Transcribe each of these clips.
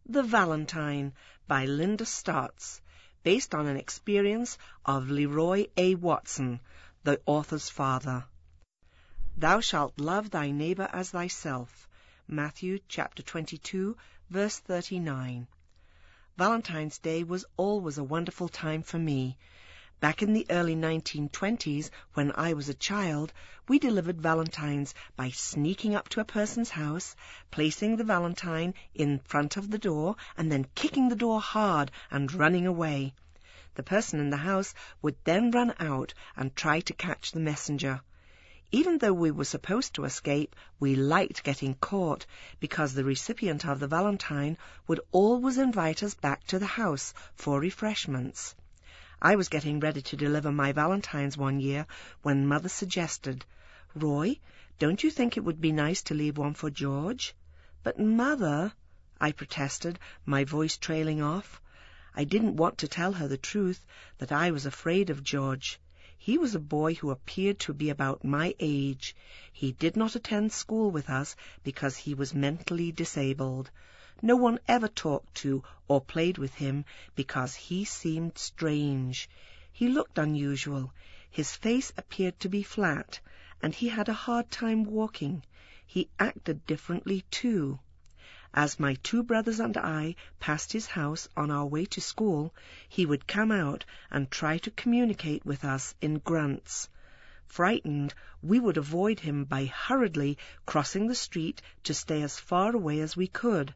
The Valentine by Linda Stotts, based on an experience of Leroy A. Watson, the author's father. Thou shalt love thy neighbor as thyself. Matthew chapter 22, verse 39. Valentine's Day was always a wonderful time for me. Back in the early 1920s, when I was a child, we delivered valentines by sneaking up to a person's house, placing the valentine in front of the door, and then kicking the door hard and running away. The person in the house would then run out and try to catch the messenger. Even though we were supposed to escape, we liked getting caught, because the recipient of the valentine would always invite us back to the house for refreshments. I was getting ready to deliver my valentines one year when Mother suggested, "Roy, don't you think it would be nice to leave one for George?" "But, Mother," I protested, my voice trailing off. I didn't want to tell her the truth, that I was afraid of George. He was a boy who appeared to be about my age. He did not attend school with us because he was mentally disabled. No one ever talked to or played with him because he seemed strange. He looked unusual. His face appeared to be flat, and he had a hard time walking. He acted differently, too. As my two brothers and I passed his house on our way to school, he would come out and try to communicate with us in grunts. Frightened, we would avoid him by hurriedly crossing the street to stay as far away as we could.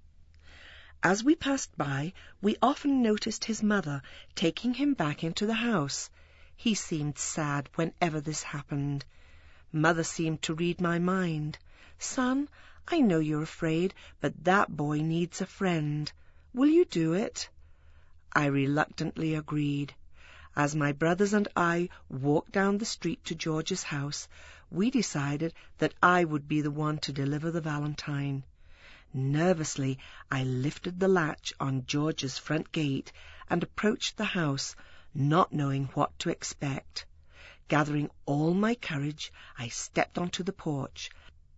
As we passed by, we often noticed his mother taking him back into the house. He seemed sad whenever this happened. Mother seemed to read my mind. "Son, I know you're afraid, but that boy needs a friend. Will you do it?" I reluctantly agreed. As my brothers and I walked down the street to George's house, we decided that I would be the one to deliver the valentine. Nervously, I lifted the latch on George's front gate and approached the house, not knowing what to expect. Gathering all my courage, I stepped onto the porch,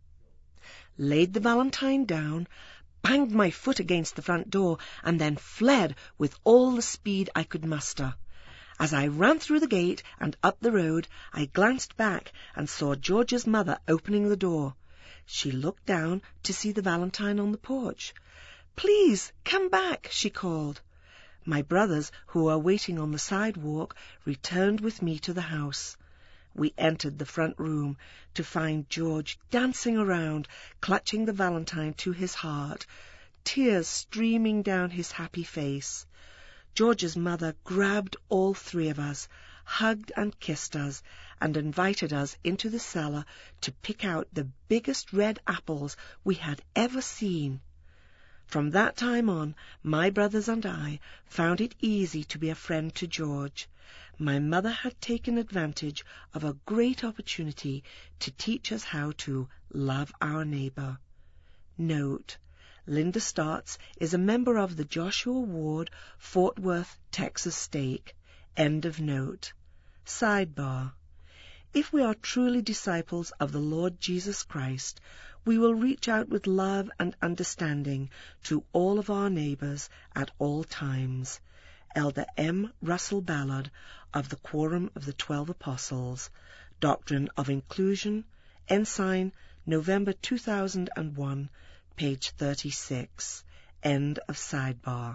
laid the valentine down, banged my foot against the front door, and then fled with all the speed I could muster. As I ran through the gate and up the road, I glanced back and saw George's mother opening the door. She looked down to see the valentine on the porch. "Please, come back," she called. My brothers, who were waiting on the sidewalk, returned with me to the house. We entered the front room to find George dancing around, clutching the valentine to his heart, tears streaming down his happy face. George's mother grabbed all three of us, hugged and kissed us, and invited us into the cellar to pick out the biggest red apples we had ever seen. From that time on, my brothers and I found it easy to be a friend to George. My mother had taken advantage of a great opportunity to teach us how to love our neighbor. Note: Linda Stotts is a member of the Joshua Ward, Fort Worth, Texas stake. End of note. Sidebar: If we are truly disciples of the Lord Jesus Christ, we will reach out with love and understanding to all of our neighbors at all times. Elder M. Russell Ballard of the Quorum of the 12 Apostles, Doctrine of Inclusion, Ensign, November 2001, page 36. End of sidebar.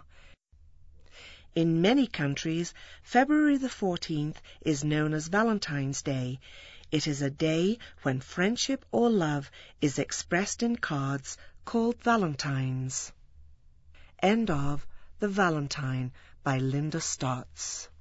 In many countries, February the 14th is known as Valentine's Day. It is a day when friendship or love is expressed in cards called valentines. End of The Valentine by Linda Stotts.